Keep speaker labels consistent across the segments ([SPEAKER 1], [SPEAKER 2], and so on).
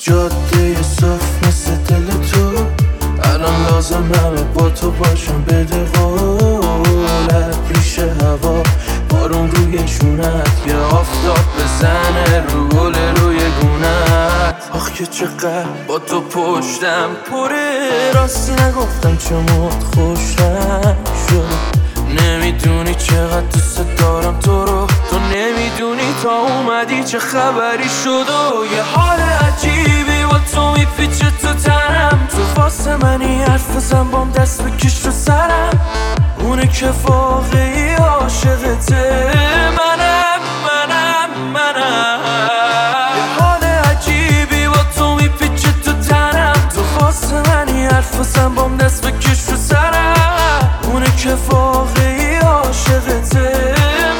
[SPEAKER 1] جاده صاف مثل دل تو، الان لازمه با تو باشم. بده قولت ریشه هوا، بارون روی شونت، یه آفتاب بزنه رو گل روی گونت. آخ که چقدر با تو پشتم پره، راستی نگفتم چمت خوشم شد. نمیدونی چقدر دوست دارم تو رو، تو نمیدونی تا اومدی چه خبری شد. و یه حال عجیبی با تو میپیچه تو تنم، تو واسه منی حرف بزن بام دست بکش رو سرم. اونه که واقعی عاشقته، منم. یه حال عجیبی با تو میپیچه تو تنم، تو واسه منی حرف بزن بام دست بکش رو سرم. اونه که واقعی عاشقته،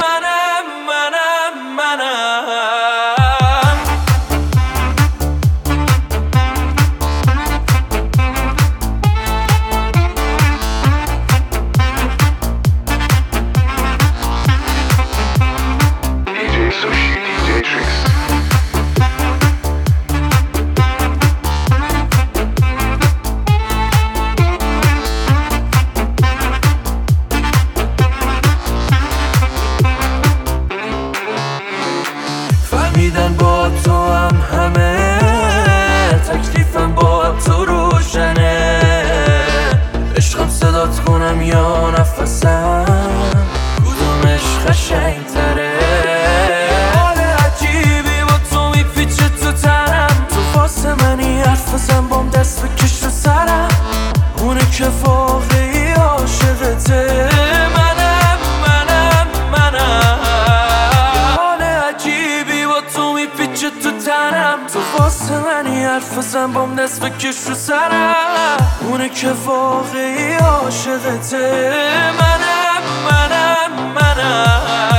[SPEAKER 1] فهمیدن با تو هم همه، تکلیفم با تو روشنه. عشقم صدات کنم یا نفسم، کدومش قشنگ‌تره. حال عجیبی با تو میپیچه تو تنم، تو واسه منی حرف بزن بام دست بکش رو سرم. اونه که واقعی عاشقته، تو تنم، تو واسه منی حرف بزن بام دست بکش رو سرم. اونه که واقعی عاشقته، منم.